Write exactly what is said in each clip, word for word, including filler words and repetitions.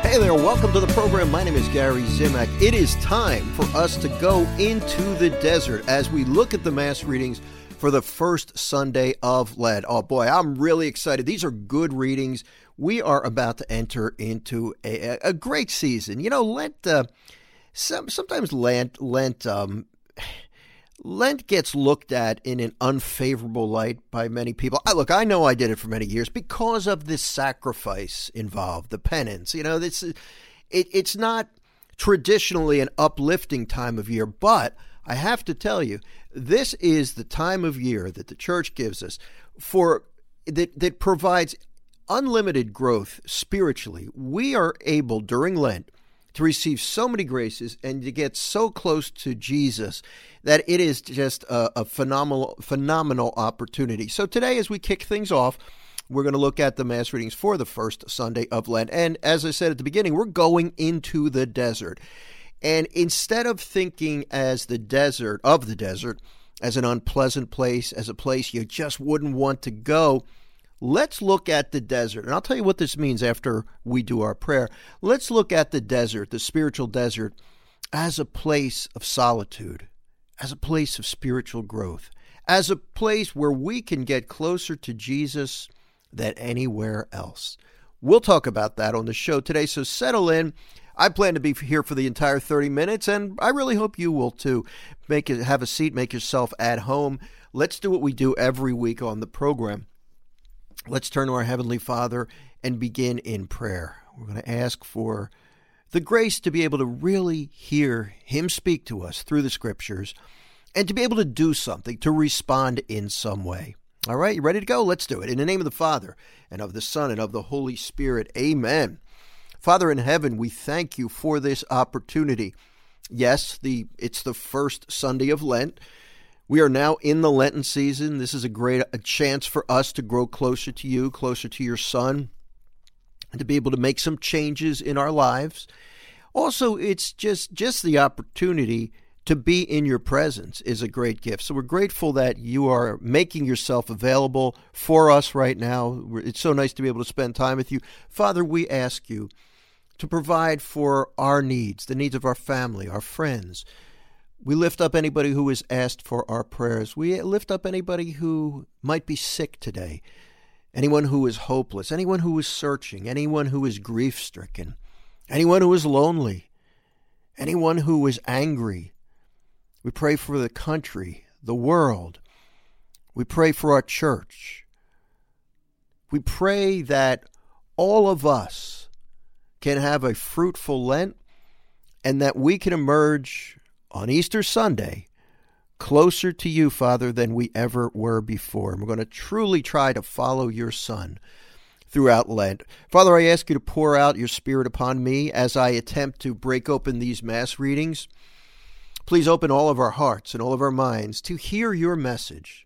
Hey there, welcome to the program. My name is Gary Zimak. It is time for us to go into the desert as we look at the Mass readings for the first Sunday of Lent. Oh boy, I'm really excited. These are good readings. We are about to enter into a, a great season. You know, Lent, uh, some, sometimes Lent, Lent, um, Lent gets looked at in an unfavorable light by many people. I, look, I know I did it for many years because of this sacrifice involved, the penance. You know, this it, it's not traditionally an uplifting time of year, but I have to tell you, this is the time of year that the church gives us for that that provides unlimited growth spiritually. We are able during Lent to receive so many graces and to get so close to Jesus that it is just a, a phenomenal, phenomenal opportunity. So today, as we kick things off, we're going to look at the Mass readings for the first Sunday of Lent. And as I said at the beginning, we're going into the desert. And instead of thinking as the desert, of the desert, as an unpleasant place, as a place you just wouldn't want to go, let's look at the desert. And I'll tell you what this means after we do our prayer. Let's look at the desert, the spiritual desert, as a place of solitude, as a place of spiritual growth, as a place where we can get closer to Jesus than anywhere else. We'll talk about that on the show today, so settle in. I plan to be here for the entire thirty minutes, and I really hope you will too. Make it, have a seat, make yourself at home. Let's do what we do every week on the program. Let's turn to our Heavenly Father and begin in prayer. We're going to ask for the grace to be able to really hear Him speak to us through the Scriptures and to be able to do something, to respond in some way. All right, you ready to go? Let's do it. In the name of the Father, and of the Son, and of the Holy Spirit. Amen. Father in heaven, we thank you for this opportunity. Yes, the it's the first Sunday of Lent. We are now in the Lenten season. This is a great a chance for us to grow closer to you, closer to your Son, and to be able to make some changes in our lives. Also, it's just, just the opportunity to be in your presence is a great gift. So we're grateful that you are making yourself available for us right now. It's so nice to be able to spend time with you. Father, we ask you to provide for our needs, the needs of our family, our friends. We lift up anybody who is asked for our prayers. We lift up anybody who might be sick today, anyone who is hopeless, anyone who is searching, anyone who is grief-stricken, anyone who is lonely, anyone who is angry. We pray for the country, the world. We pray for our church. We pray that all of us can have a fruitful Lent and that we can emerge on Easter Sunday closer to you, Father, than we ever were before. And we're going to truly try to follow your Son throughout Lent. Father, I ask you to pour out your Spirit upon me as I attempt to break open these Mass readings. Please open all of our hearts and all of our minds to hear your message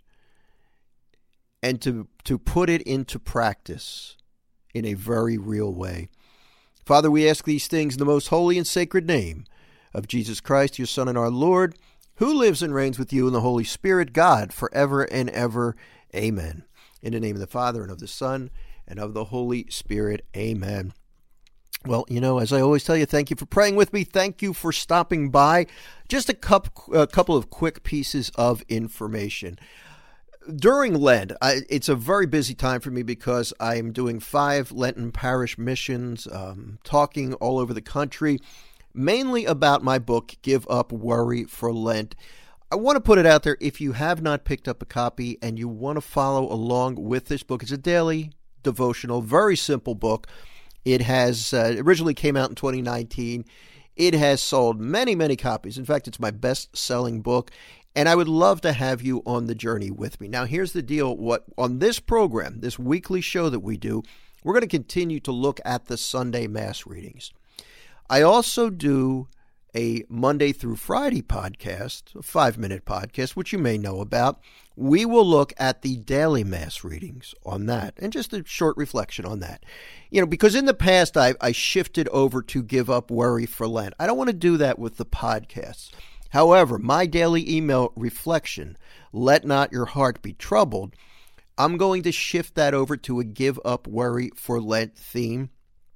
and to, to put it into practice in a very real way. Father, we ask these things in the most holy and sacred name of Jesus Christ, your Son and our Lord, who lives and reigns with you in the Holy Spirit, God, forever and ever. Amen. In the name of the Father, and of the Son, and of the Holy Spirit. Amen. Well, you know, as I always tell you, thank you for praying with me. Thank you for stopping by. Just a, cup, a couple of quick pieces of information. During Lent, I, it's a very busy time for me because I am doing five Lenten parish missions, um, talking all over the country, mainly about my book, Give Up Worry for Lent. I want to put it out there, if you have not picked up a copy and you want to follow along with this book, it's a daily devotional, very simple book. It has uh, originally came out in twenty nineteen. It has sold many, many copies. In fact, it's my best-selling book, and I would love to have you on the journey with me. Now, here's the deal. What on this program, this weekly show that we do, we're going to continue to look at the Sunday Mass readings. I also do a Monday through Friday podcast, a five-minute podcast, which you may know about. We will look at the daily Mass readings on that, and just a short reflection on that. You know, because in the past, I, I shifted over to Give Up Worry for Lent. I don't want to do that with the podcasts. However, my daily email reflection, Let Not Your Heart Be Troubled, I'm going to shift that over to a Give Up Worry for Lent theme.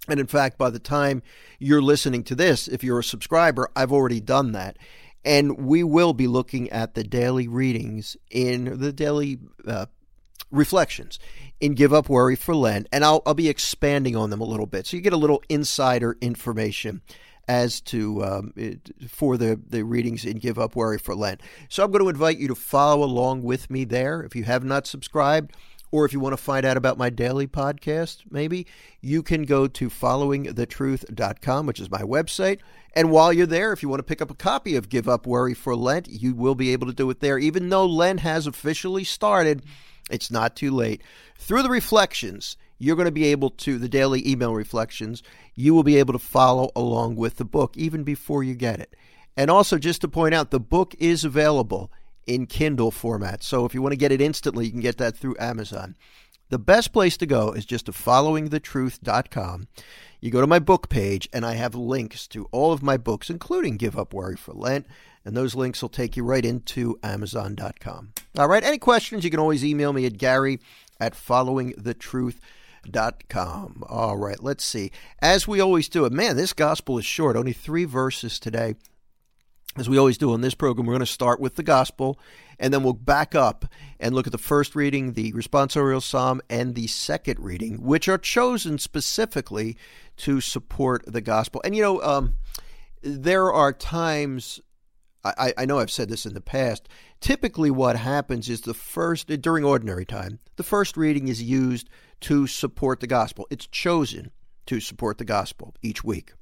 And in fact, by the time you're listening to this, if you're a subscriber, I've already done that. And we will be looking at the daily readings in the daily uh, reflections in Give Up Worry for Lent. And I'll, I'll be expanding on them a little bit. So you get a little insider information as to um, it, for the, the readings in Give Up Worry for Lent. So I'm going to invite you to follow along with me there. If you have not subscribed, or if you want to find out about my daily podcast, maybe, you can go to following the truth dot com, which is my website. And while you're there, if you want to pick up a copy of Give Up Worry for Lent, you will be able to do it there. Even though Lent has officially started, it's not too late. Through the reflections, you're going to be able to, the daily email reflections, you will be able to follow along with the book even before you get it. And also, just to point out, the book is available in Kindle format. So if you want to get it instantly, you can get that through Amazon. The best place to go is just to following the truth dot com. You go to my book page, and I have links to all of my books, including Give Up Worry for Lent, and those links will take you right into amazon dot com. All right, any questions, you can always email me at Gary at following the truth dot com. All right, let's see. As we always do it, man, this gospel is short, only three verses today. As we always do on this program, we're going to start with the gospel, and then we'll back up and look at the first reading, the responsorial psalm, and the second reading, which are chosen specifically to support the gospel. And, you know, um, there are times, I, I know I've said this in the past, typically what happens is the first, during ordinary time, the first reading is used to support the gospel. It's chosen to support the gospel each week.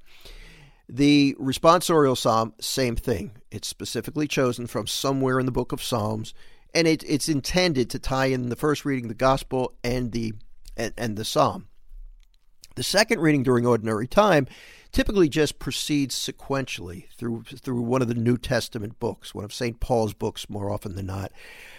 The responsorial psalm, same thing. It's specifically chosen from somewhere in the book of Psalms, and it, it's intended to tie in the first reading, the gospel, and the and, and the psalm. The second reading during ordinary time typically just proceeds sequentially through through one of the New Testament books, one of Saint Paul's books more often than not.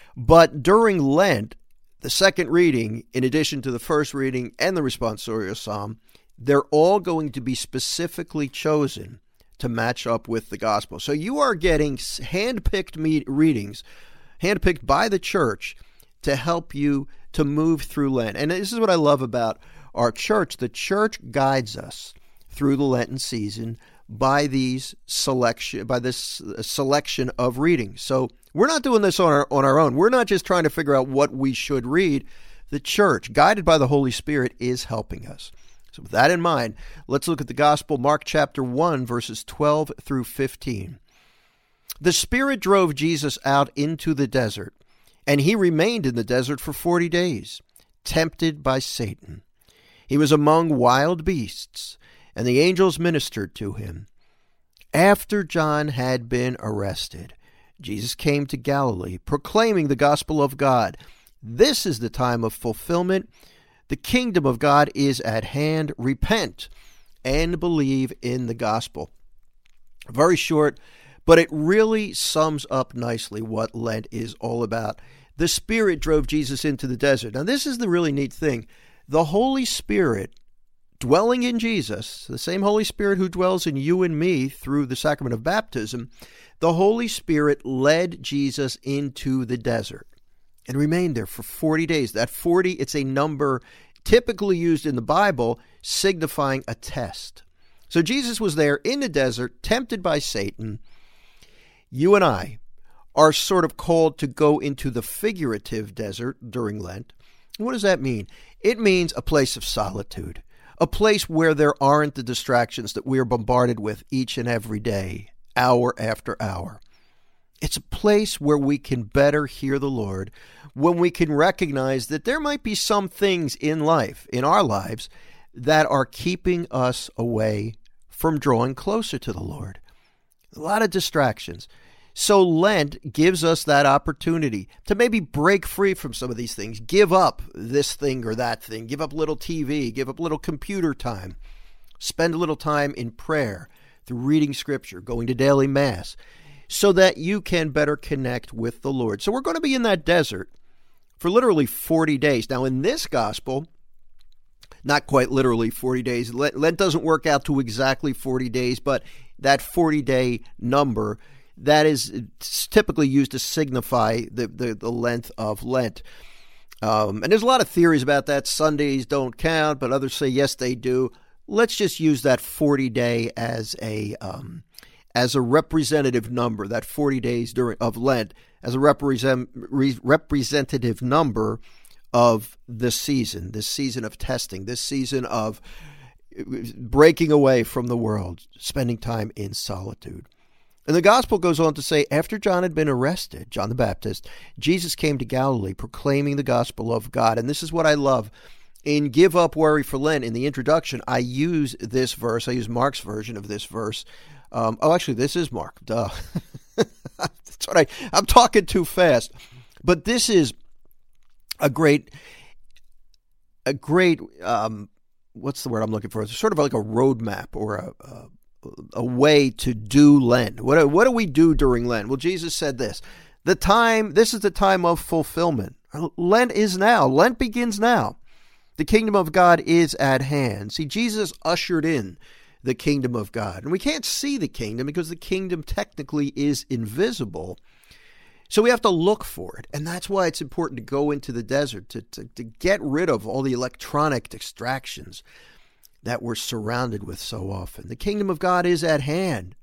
But during Lent, the second reading, in addition to the first reading and the responsorial psalm, they're all going to be specifically chosen to match up with the gospel. So you are getting hand-picked me- readings, hand-picked by the church to help you to move through Lent. And this is what I love about our church. The church guides us through the Lenten season by these selection, by this selection of readings. So we're not doing this on our, on our own. We're not just trying to figure out what we should read. The church, guided by the Holy Spirit, is helping us. So with that in mind, let's look at the gospel, Mark chapter one, verses twelve through fifteen. The Spirit drove Jesus out into the desert, and he remained in the desert for forty days, tempted by Satan. He was among wild beasts, and the angels ministered to him. After John had been arrested, Jesus came to Galilee, proclaiming the gospel of God. This is the time of fulfillment. The kingdom of God is at hand. Repent and believe in the gospel. Very short, but it really sums up nicely what Lent is all about. The Spirit drove Jesus into the desert. Now, this is the really neat thing. The Holy Spirit dwelling in Jesus, the same Holy Spirit who dwells in you and me through the sacrament of baptism, the Holy Spirit led Jesus into the desert and remained there for forty days. That forty, it's a number typically used in the Bible, signifying a test. So Jesus was there in the desert, tempted by Satan. You and I are sort of called to go into the figurative desert during Lent. What does that mean? It means a place of solitude, a place where there aren't the distractions that we are bombarded with each and every day, hour after hour. It's a place where we can better hear the Lord, when we can recognize that there might be some things in life, in our lives, that are keeping us away from drawing closer to the Lord. A lot of distractions. So Lent gives us that opportunity to maybe break free from some of these things, give up this thing or that thing, give up a little T V, give up a little computer time, spend a little time in prayer, through reading scripture, going to daily mass, so that you can better connect with the Lord. So we're going to be in that desert for literally forty days. Now, in this gospel, not quite literally forty days. Lent doesn't work out to exactly forty days, but that forty-day number, that is typically used to signify the, the, the length of Lent. Um, and there's a lot of theories about that. Sundays don't count, but others say, yes, they do. let's just use that forty day as a um, as a representative number, that forty days during of Lent as a represent, re, representative number of this season, this season of testing, this season of breaking away from the world, spending time in solitude. And the gospel goes on to say, after John had been arrested, John the Baptist, Jesus came to Galilee proclaiming the gospel of God. And this is what I love. In Give Up Worry for Lent, in the introduction, I use this verse. I use Mark's version of this verse. Um, oh, actually, this is Mark. Duh. That's what I, I'm talking too fast. But this is a great, a great, um, what's the word I'm looking for? It's sort of like a roadmap or a, a, a way to do Lent. What, what do we do during Lent? Well, Jesus said this, the time, this is the time of fulfillment. Lent is now. Lent begins now. The kingdom of God is at hand. See, Jesus ushered in the kingdom of God. And we can't see the kingdom because the kingdom technically is invisible. So we have to look for it. And that's why it's important to go into the desert, to, to, to get rid of all the electronic distractions that we're surrounded with so often. The kingdom of God is at hand.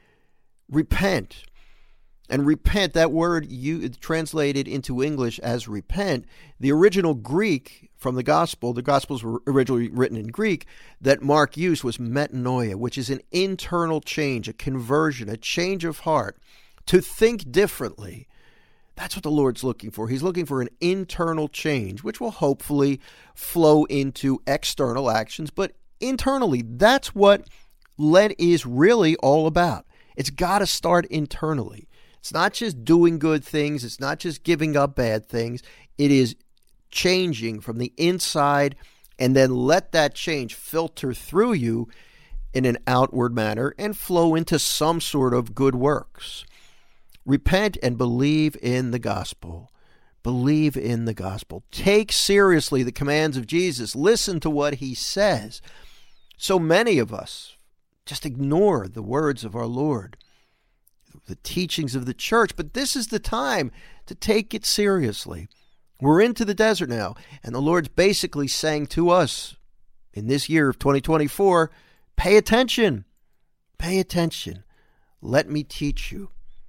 Repent. And repent, that word you translated into English as repent, the original Greek from the gospel, the gospels were originally written in Greek, that Mark used was metanoia, which is an internal change, a conversion, a change of heart, to think differently. That's what the Lord's looking for. He's looking for an internal change, which will hopefully flow into external actions. But internally, that's what Lent is really all about. It's got to start internally. It's not just doing good things. It's not just giving up bad things. It is changing from the inside, and then let that change filter through you in an outward manner and flow into some sort of good works. Repent and believe in the gospel. Believe in the gospel. Take seriously the commands of Jesus. Listen to what he says. So many of us just ignore the words of our Lord, the teachings of the church, but this is the time to take it seriously. We're into the desert now, and the Lord's basically saying to us in this year of twenty twenty-four, pay attention, pay attention. Let me teach you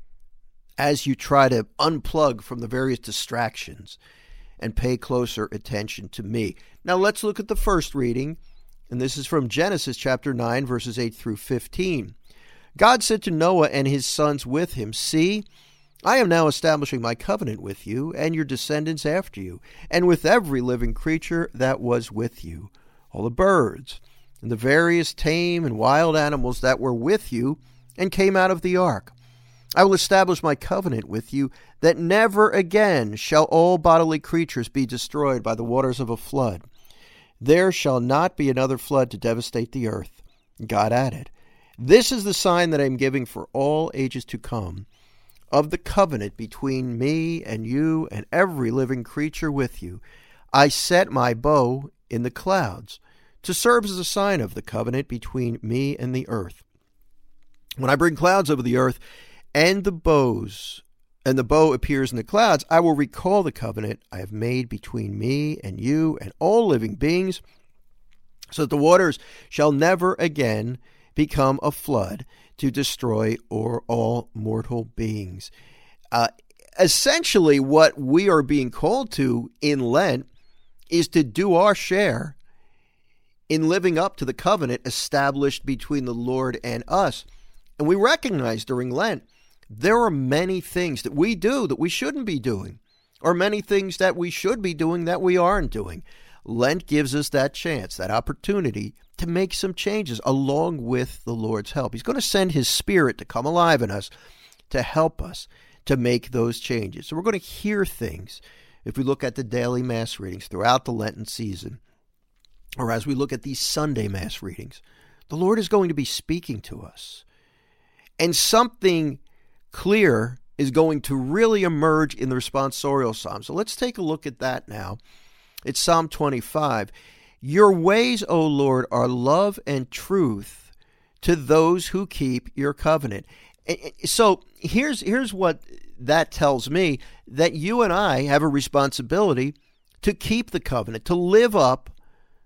as you try to unplug from the various distractions and pay closer attention to me. Now let's look at the first reading, and this is from Genesis chapter nine, verses eight through fifteen. God said to Noah and his sons with him, see, I am now establishing my covenant with you and your descendants after you, and with every living creature that was with you, all the birds, and the various tame and wild animals that were with you and came out of the ark. I will establish my covenant with you, that never again shall all bodily creatures be destroyed by the waters of a flood. There shall not be another flood to devastate the earth. God added, this is the sign that I am giving for all ages to come, of the covenant between me and you and every living creature with you. I set my bow in the clouds to serve as a sign of the covenant between me and the earth. When I bring clouds over the earth and the bows, and the bow appears in the clouds, I will recall the covenant I have made between me and you and all living beings, so that the waters shall never again become a flood to destroy or all mortal beings. Uh, essentially, what we are being called to in Lent is to do our share in living up to the covenant established between the Lord and us. And we recognize during Lent, there are many things that we do that we shouldn't be doing, or many things that we should be doing that we aren't doing. Lent gives us that chance, that opportunity to make some changes along with the Lord's help. He's going to send his Spirit to come alive in us to help us to make those changes. So we're going to hear things if we look at the daily Mass readings throughout the Lenten season, or as we look at these Sunday Mass readings. The Lord is going to be speaking to us. And something clear is going to really emerge in the responsorial psalm. So let's take a look at that now. It's Psalm twenty-five. Your ways, O Lord, are love and truth to those who keep your covenant. So here's here's what that tells me, that you and I have a responsibility to keep the covenant, to live up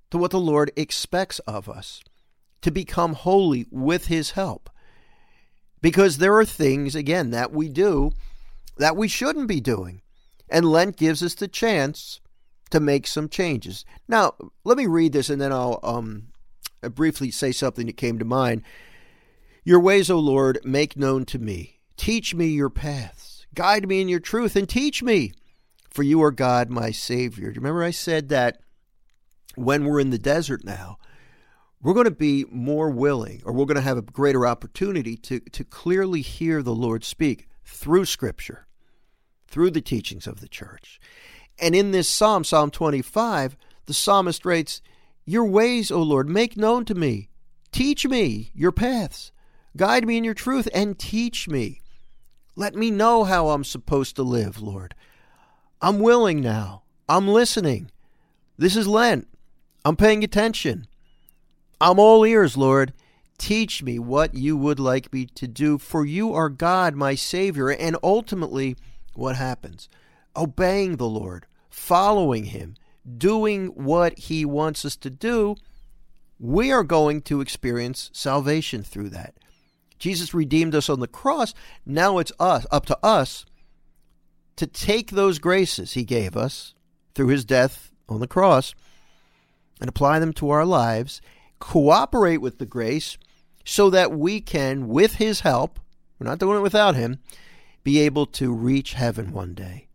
to what the Lord expects of us, to become holy with his help. Because there are things, again, that we do that we shouldn't be doing. And Lent gives us the chance to make some changes. Now, let me read this and then I'll um, briefly say something that came to mind. Your ways, O Lord, make known to me. Teach me your paths. Guide me in your truth and teach me, for you are God, my Savior. Do you remember I said that when we're in the desert now, we're going to be more willing, or we're going to have a greater opportunity to, to clearly hear the Lord speak through Scripture, through the teachings of the church. And in this psalm, Psalm twenty-five, the psalmist writes, your ways, O Lord, make known to me. Teach me your paths. Guide me in your truth and teach me. Let me know how I'm supposed to live, Lord. I'm willing now. I'm listening. This is Lent. I'm paying attention. I'm all ears, Lord. Teach me what you would like me to do, for you are God, my Savior. And ultimately, what happens? Obeying the Lord, following him, doing what he wants us to do, we are going to experience salvation through that. Jesus redeemed us on the cross. Now it's us, up to us to take those graces he gave us through his death on the cross and apply them to our lives, cooperate with the grace so that we can, with his help, we're not doing it without him, be able to reach heaven one day.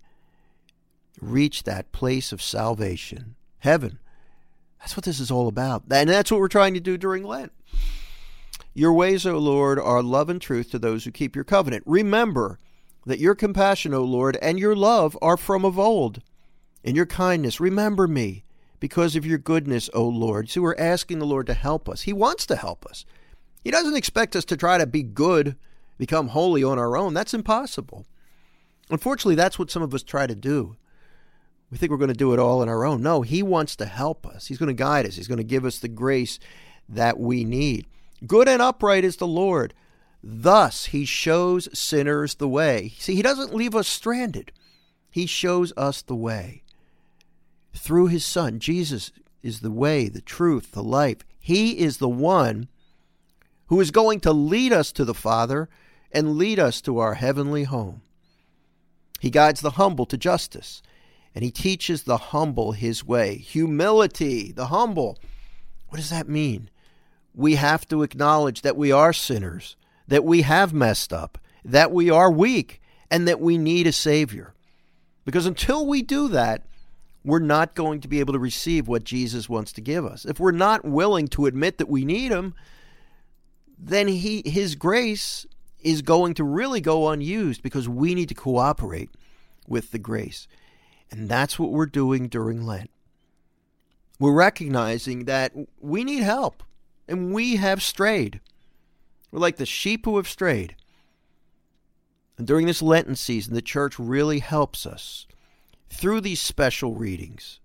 Reach that place of salvation. Heaven. That's what this is all about. And that's what we're trying to do during Lent. Your ways, O Lord, are love and truth to those who keep your covenant. Remember that your compassion, O Lord, and your love are from of old. In your kindness, remember me because of your goodness, O Lord. So we're asking the Lord to help us. He wants to help us. He doesn't expect us to try to be good, become holy on our own. That's impossible. Unfortunately, that's what some of us try to do. We think we're going to do it all on our own. No, he wants to help us. He's going to guide us. He's going to give us the grace that we need. Good and upright is the Lord. Thus he shows sinners the way. See, he doesn't leave us stranded. He shows us the way. Through his Son, Jesus is the way, the truth, the life. He is the one who is going to lead us to the Father and lead us to our heavenly home. He guides the humble to justice, and he teaches the humble his way. Humility, the humble. What does that mean? We have to acknowledge that we are sinners, that we have messed up, that we are weak, and that we need a Savior. Because until we do that, we're not going to be able to receive what Jesus wants to give us. If we're not willing to admit that we need him, then he, his grace is going to really go unused because we need to cooperate with the grace. And that's what we're doing during Lent. We're recognizing that we need help. And we have strayed. We're like the sheep who have strayed. And during this Lenten season, the church really helps us through these special readings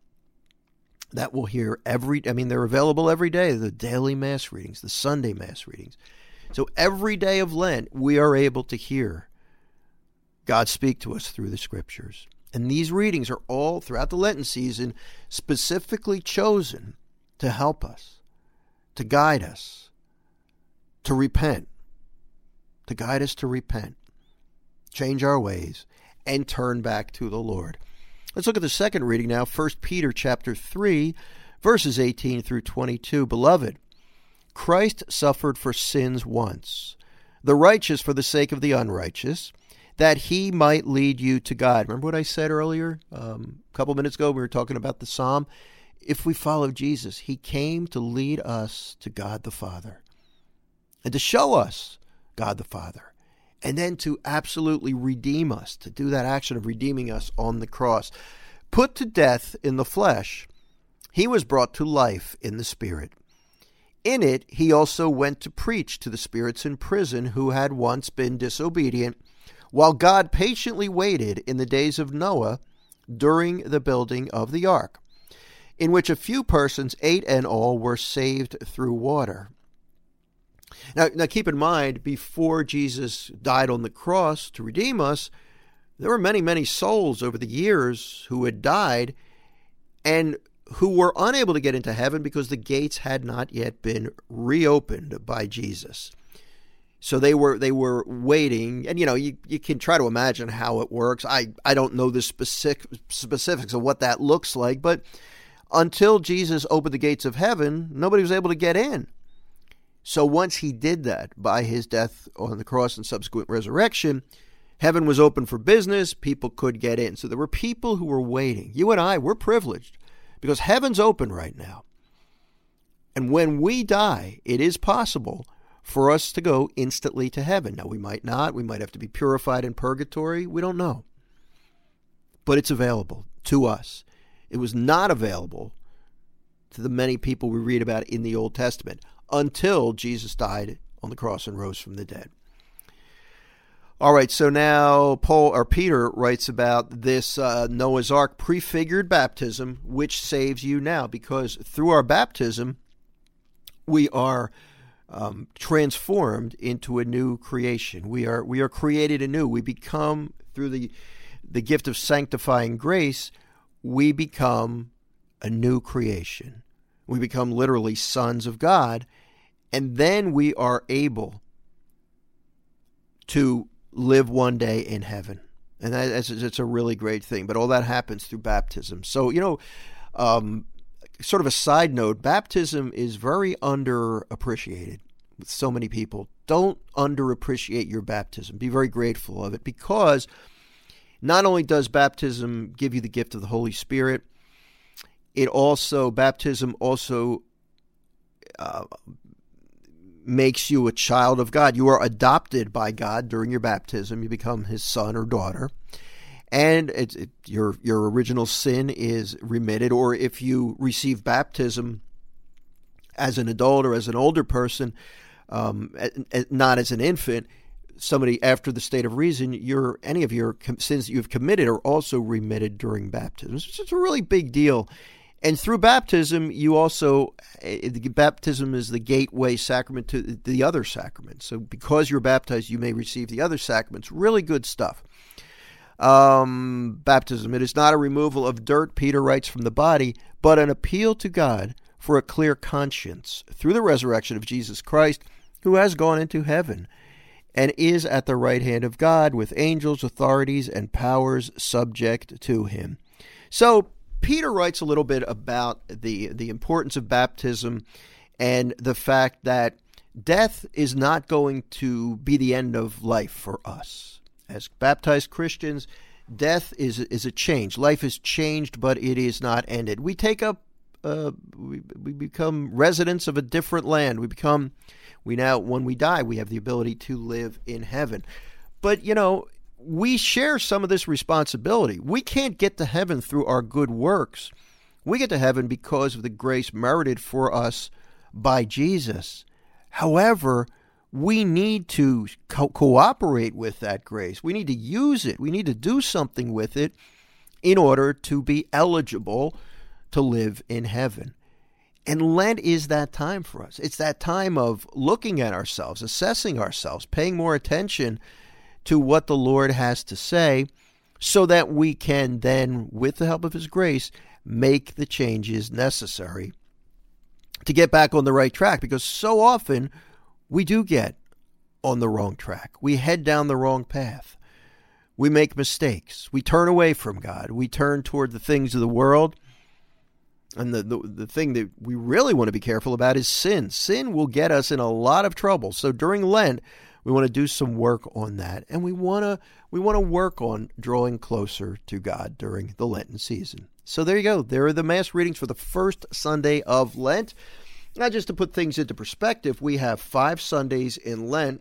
that we'll hear every, I mean, they're available every day, the daily Mass readings, the Sunday Mass readings. So every day of Lent, we are able to hear God speak to us through the Scriptures. And these readings are all throughout the Lenten season specifically chosen to help us, to guide us, to repent, to guide us to repent, change our ways, and turn back to the Lord. Let's look at the second reading now, First Peter chapter three, verses eighteen through twenty-two. Beloved, Christ suffered for sins once, the righteous for the sake of the unrighteous, that he might lead you to God. Remember what I said earlier? Um, a couple minutes ago, we were talking about the Psalm. If we follow Jesus, he came to lead us to God the Father and to show us God the Father, and then to absolutely redeem us, to do that action of redeeming us on the cross. Put to death in the flesh, he was brought to life in the Spirit. In it, he also went to preach to the spirits in prison who had once been disobedient, while God patiently waited in the days of Noah during the building of the ark, in which a few persons, eight and all, were saved through water. Now, now keep in mind, before Jesus died on the cross to redeem us, there were many, many souls over the years who had died, and who were unable to get into heaven because the gates had not yet been reopened by Jesus. So they were they were waiting, and you know, you, you can try to imagine how it works. I, I don't know the specific specifics of what that looks like, but until Jesus opened the gates of heaven, nobody was able to get in. So once he did that by his death on the cross and subsequent resurrection, heaven was open for business. People could get in. So there were people who were waiting. You and I, we're privileged because heaven's open right now. And when we die, it is possible for us to go instantly to heaven. Now, we might not. We might have to be purified in purgatory. We don't know. But it's available to us. It was not available to the many people we read about in the Old Testament until Jesus died on the cross and rose from the dead. All right, so now Paul or Peter writes about this uh, Noah's Ark prefigured baptism, which saves you now, because through our baptism, we are Um, transformed into a new creation. We are we are created anew. We become, through the the gift of sanctifying grace, we become a new creation. We become literally sons of God, and then we are able to live one day in heaven. And that, that's, it's a really great thing. But all that happens through baptism. So, you know, um, sort of a side note, baptism is very underappreciated with so many people. Don't underappreciate your baptism. Be very grateful of it, because not only does baptism give you the gift of the Holy Spirit, it also, baptism also uh, makes you a child of God. You are adopted by God during your baptism. You become his son or daughter. And it, it, your your original sin is remitted. Or if you receive baptism as an adult or as an older person, um, not as an infant, somebody after the state of reason, your any of your sins that you've committed are also remitted during baptism. It's a really big deal. And through baptism, you also, baptism is the gateway sacrament to the other sacraments. So because you're baptized, you may receive the other sacraments. Really good stuff. Um, baptism, it is not a removal of dirt, Peter writes, from the body, but an appeal to God for a clear conscience through the resurrection of Jesus Christ, who has gone into heaven and is at the right hand of God with angels, authorities, and powers subject to him. So Peter writes a little bit about the, the importance of baptism and the fact that death is not going to be the end of life for us. As baptized Christians, death is is a change. Life is changed, but it is not ended. We take up, uh, we, we become residents of a different land. We become, we now, when we die, we have the ability to live in heaven. But, you know, we share some of this responsibility. We can't get to heaven through our good works. We get to heaven because of the grace merited for us by Jesus. However, we need to co- cooperate with that grace. We need to use it. We need to do something with it in order to be eligible to live in heaven. And Lent is that time for us. It's that time of looking at ourselves, assessing ourselves, paying more attention to what the Lord has to say, so that we can then, with the help of his grace, make the changes necessary to get back on the right track. Because so often we do get on the wrong track. We head down the wrong path. We make mistakes. We turn away from God. We turn toward the things of the world. And the, the, the thing that we really want to be careful about is sin. Sin will get us in a lot of trouble. So during Lent, we want to do some work on that. And we want to we want to work on drawing closer to God during the Lenten season. So there you go. There are the Mass readings for the first Sunday of Lent. Now, just to put things into perspective, we have five Sundays in Lent,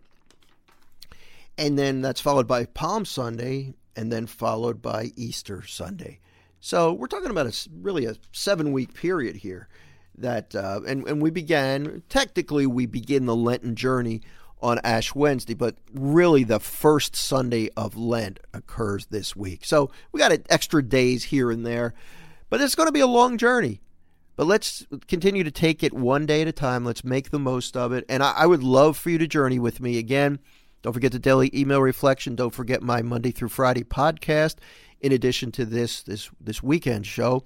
and then that's followed by Palm Sunday, and then followed by Easter Sunday. So we're talking about a, really a seven-week period here. That uh, and, and we began, technically we begin the Lenten journey on Ash Wednesday, but really the first Sunday of Lent occurs this week. So we got extra days here and there, but it's going to be a long journey. But let's continue to take it one day at a time. Let's make the most of it. And I, I would love for you to journey with me. Again, don't forget the daily email reflection. Don't forget my Monday through Friday podcast, in addition to this this this weekend show.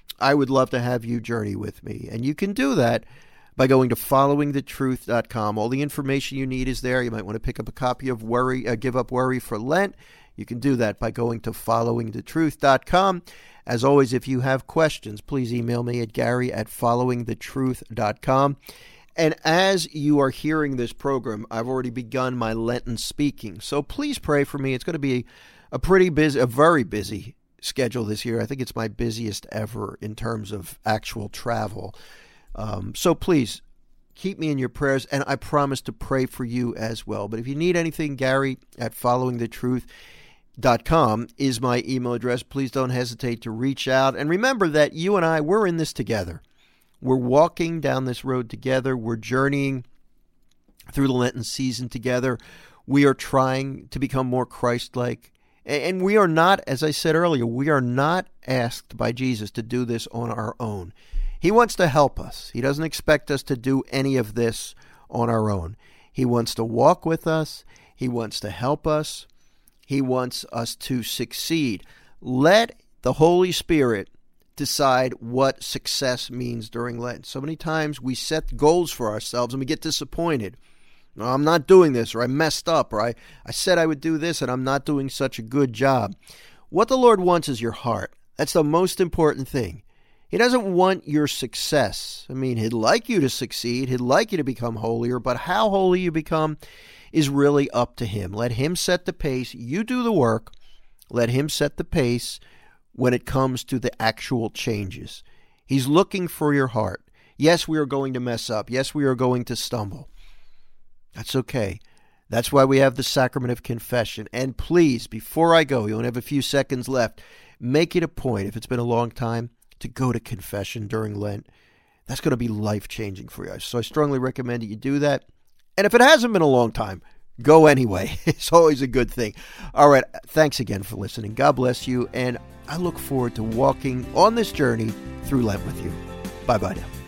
I would love to have you journey with me. And you can do that by going to following the truth dot com. All the information you need is there. You might want to pick up a copy of Worry, uh, Give Up Worry for Lent. You can do that by going to following the truth dot com. As always, if you have questions, please email me at Gary at following the truth dot com. And as you are hearing this program, I've already begun my Lenten speaking. So please pray for me. It's going to be a pretty busy, a very busy schedule this year. I think it's my busiest ever in terms of actual travel. Um, so please keep me in your prayers, and I promise to pray for you as well. But if you need anything, Gary at following the truth dot com is my email address. Please don't hesitate to reach out. And remember that you and I, we're in this together. We're walking down this road together. We're journeying through the Lenten season together. We are trying to become more Christ-like. And we are not, as I said earlier, we are not asked by Jesus to do this on our own. He wants to help us. He doesn't expect us to do any of this on our own. He wants to walk with us. He wants to help us. He wants us to succeed. Let the Holy Spirit decide what success means during Lent. So many times we set goals for ourselves and we get disappointed. No, I'm not doing this, or I messed up, or I, I said I would do this and I'm not doing such a good job. What the Lord wants is your heart. That's the most important thing. He doesn't want your success. I mean, He'd like you to succeed. He'd like you to become holier, but how holy you become is really up to Him. Let Him set the pace. You do the work. Let Him set the pace when it comes to the actual changes. He's looking for your heart. Yes, we are going to mess up. Yes, we are going to stumble. That's okay. That's why we have the sacrament of confession. And please, before I go, you only have a few seconds left, make it a point, if it's been a long time, to go to confession during Lent. That's going to be life-changing for you. So I strongly recommend that you do that. And if it hasn't been a long time, go anyway. It's always a good thing. All right. Thanks again for listening. God bless you. And I look forward to walking on this journey through Lent with you. Bye-bye now.